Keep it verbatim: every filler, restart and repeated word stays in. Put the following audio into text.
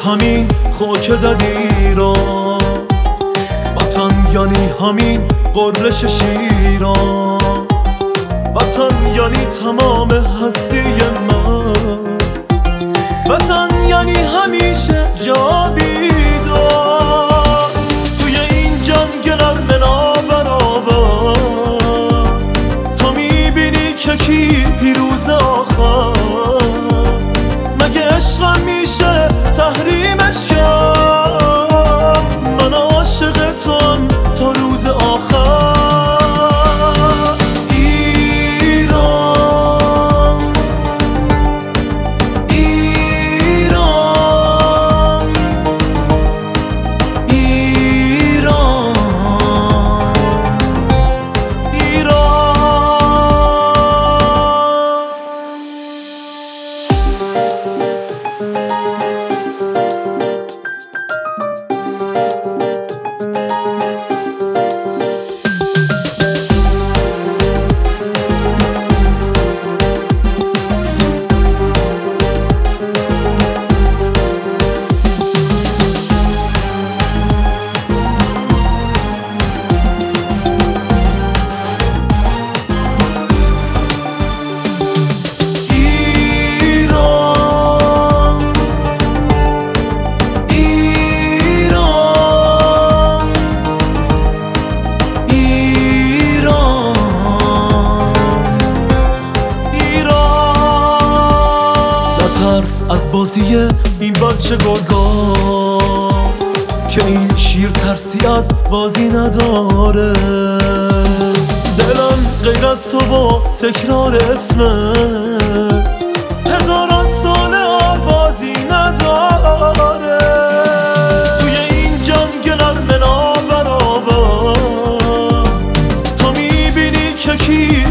همین خاک در ایران، وطن یعنی همین قررش شیران، وطن یعنی تمام هستی من، وطن یعنی همیشه جاویدان. توی این جنگل ارمنا برابر تو میبینی که کی پیروز آخر، مگه عشق میشه تحریمش کرد؟ من عاشق توام تا روز آخر. از بازی این بچه گرگا که این شیر ترسی از بازی نداره، دلم غیر از تو با تکرار اسمه هزاران سال آوازی نداره. توی این جنگل ارمنا برابر تو میبینی که کی